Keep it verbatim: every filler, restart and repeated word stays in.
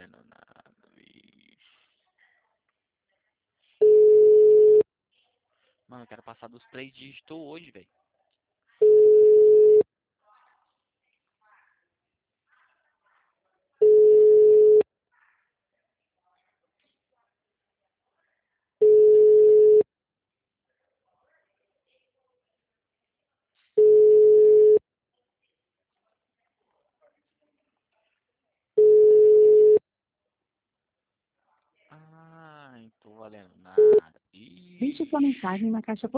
valendo nada, bicho. Mano, eu quero passar dos três dígitos hoje, velho. Ai, tô valendo nada. Deixe Ixi. sua mensagem na caixa